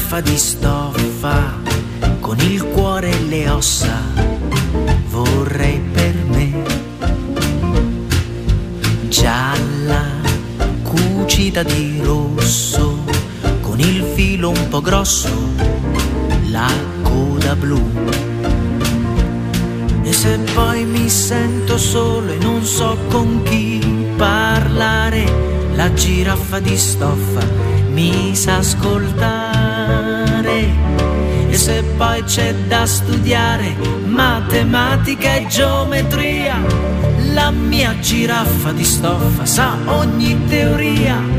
giraffa di stoffa con il cuore e le ossa vorrei per me, gialla cucita di rosso con il filo un po' grosso, la coda blu. E se poi mi sento solo e non so con chi parlare, la giraffa di stoffa mi sa ascoltare. E se poi c'è da studiare matematica e geometria, la mia giraffa di stoffa sa ogni teoria.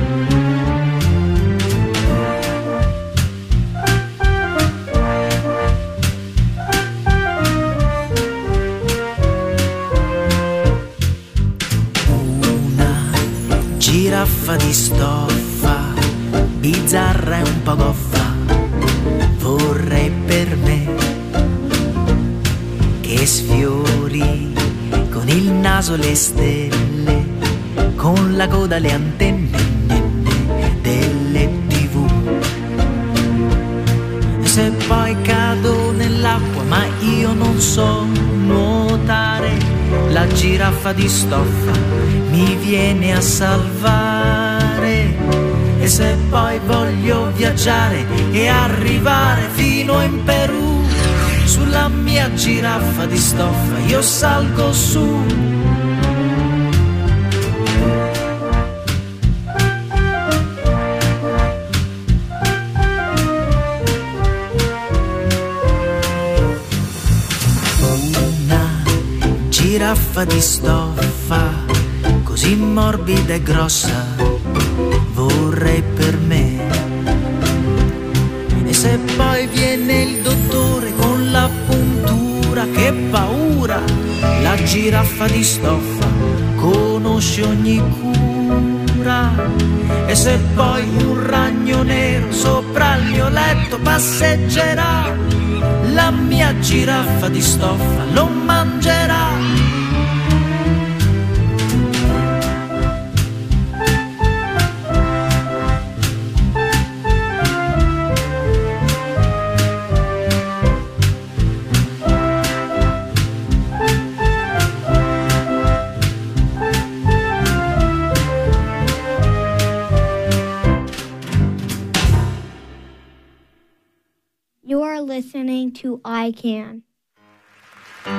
Giraffa di stoffa, bizzarra e un po' goffa, vorrei per me, che sfiori con il naso le stelle, con la coda le antenne delle TV. E se poi cado nell'acqua ma io non so nuotare, la giraffa di stoffa mi viene a salvare. E se poi voglio viaggiare e arrivare fino in Perù, sulla mia giraffa di stoffa io salgo su. Una giraffa di stoffa così morbida e grossa vorrei per me. E se poi viene il dottore con la puntura, che paura, la giraffa di stoffa conosce ogni cura. E se poi un ragno nero sopra il mio letto passeggerà, la mia giraffa di stoffa lo mangerà. You are listening to iCan.